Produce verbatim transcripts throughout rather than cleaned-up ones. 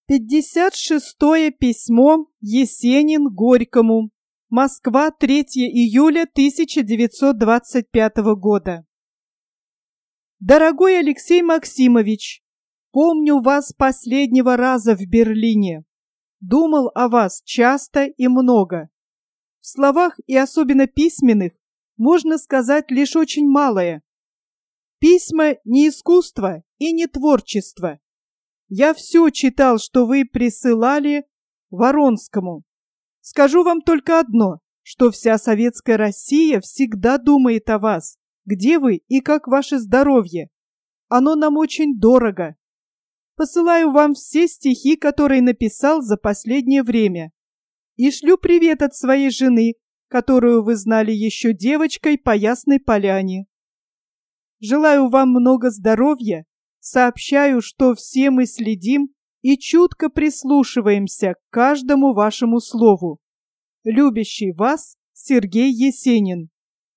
Пятьдесят шестое письмо Есенин Горькому. Москва, третьего июля тысяча девятьсот двадцать пятого года. Дорогой Алексей Максимович, помню вас последнего раза в Берлине. Думал о вас часто и много. В словах и особенно письменных можно сказать лишь очень малое. Письма не искусство и не творчество. Я все читал, что вы присылали Воронскому. Скажу вам только одно, что вся советская Россия всегда думает о вас, где вы и как ваше здоровье. Оно нам очень дорого. Посылаю вам все стихи, которые написал за последнее время. И шлю привет от своей жены, которую вы знали еще девочкой по Ясной Поляне. Желаю вам много здоровья. Сообщаю, что все мы следим и чутко прислушиваемся к каждому вашему слову. Любящий вас Сергей Есенин.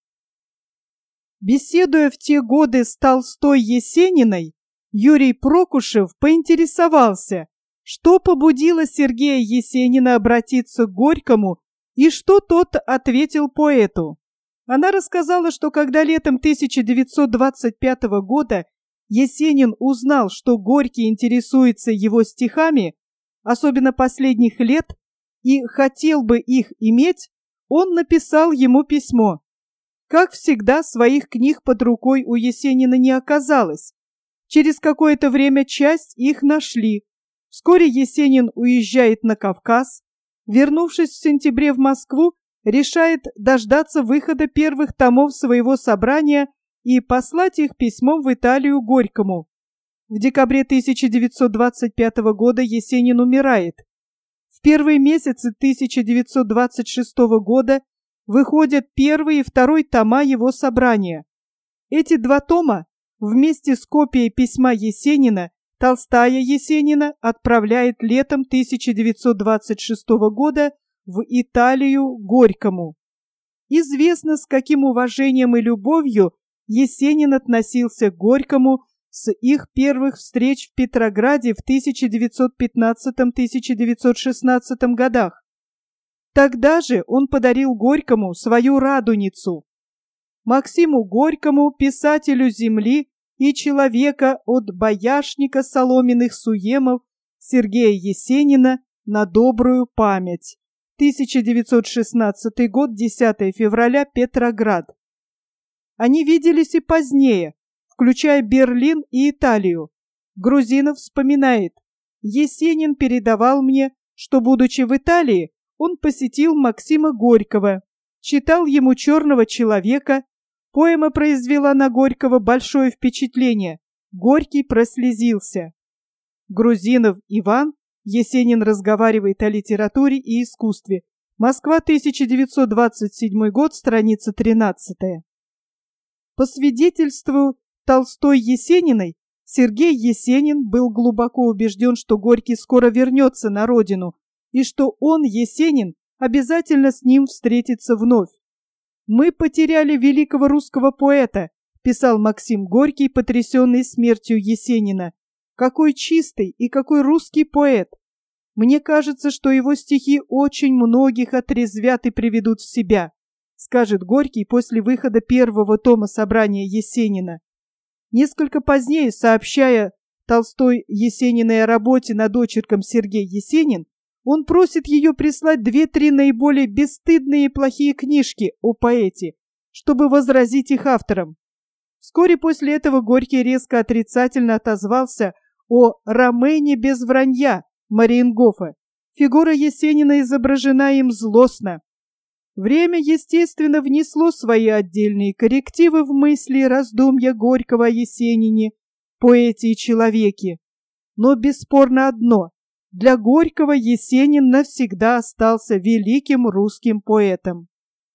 Беседуя в те годы с Толстой-Есениной, Юрий Прокушев поинтересовался, что побудило Сергея Есенина обратиться к Горькому и что тот ответил поэту. Она рассказала, что когда летом тысяча девятьсот двадцать пятого года Есенин узнал, что Горький интересуется его стихами, особенно последних лет, и хотел бы их иметь, он написал ему письмо. Как всегда, своих книг под рукой у Есенина не оказалось. Через какое-то время часть их нашли. Вскоре Есенин уезжает на Кавказ. Вернувшись в сентябре в Москву, решает дождаться выхода первых томов своего собрания и послать их письмом в Италию Горькому. В декабре тысяча девятьсот двадцать пятого года Есенин умирает. В первые месяцы тысяча девятьсот двадцать шестого года выходят первый и второй тома его собрания. Эти два тома вместе с копией письма Есенина Толстая Есенина отправляет летом тысяча девятьсот двадцать шестого года в Италию Горькому. Известно, с каким уважением и любовью Есенин относился к Горькому с их первых встреч в Петрограде в тысяча девятьсот пятнадцатом — тысяча девятьсот шестнадцатом годах. Тогда же он подарил Горькому свою радуницу. Максиму Горькому, писателю земли и человека от бояшника соломенных суемов Сергея Есенина, на добрую память. тысяча девятьсот шестнадцатый год, десятого февраля, Петроград. Они виделись и позднее, включая Берлин и Италию. Грузинов вспоминает: Есенин передавал мне, что, будучи в Италии, он посетил Максима Горького, читал ему «Черного человека». Поэма произвела на Горького большое впечатление. Горький прослезился. Грузинов Иван. Есенин разговаривает о литературе и искусстве. Москва, тысяча девятьсот двадцать седьмой год, страница тринадцатая. По свидетельству Толстой-Есениной, Сергей Есенин был глубоко убежден, что Горький скоро вернется на родину, и что он, Есенин, обязательно с ним встретится вновь. «Мы потеряли великого русского поэта», – писал Максим Горький, потрясенный смертью Есенина. «Какой чистый и какой русский поэт! Мне кажется, что его стихи очень многих отрезвят и приведут в себя», – скажет Горький после выхода первого тома собрания Есенина. Несколько позднее, сообщая Толстой Есениной о работе над очерком «Сергей Есенин», он просит ее прислать две-три наиболее бесстыдные и плохие книжки о поэте, чтобы возразить их авторам. Вскоре после этого Горький резко отрицательно отозвался о «Ромене без вранья» Мариенгофа. Фигура Есенина изображена им злостно. Время, естественно, внесло свои отдельные коррективы в мысли и раздумья Горького о Есенине, поэте и человеке. Но бесспорно одно: для Горького Есенин навсегда остался великим русским поэтом.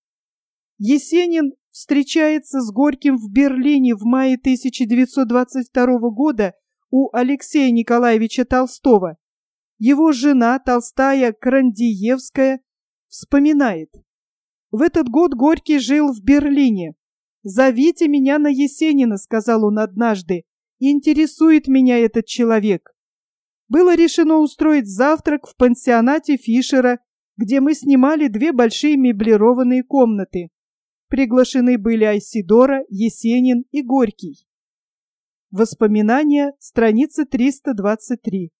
Есенин встречается с Горьким в Берлине в мае тысяча девятьсот двадцать второго года у Алексея Николаевича Толстого. Его жена, Толстая Крандиевская, вспоминает: «В этот год Горький жил в Берлине. «Зовите меня на Есенина», — сказал он однажды, — «интересует меня этот человек». было решено устроить завтрак в пансионате Фишера, где мы снимали две большие меблированные комнаты. Приглашены были Айседора, Есенин и Горький. Воспоминания, страница триста двадцать три.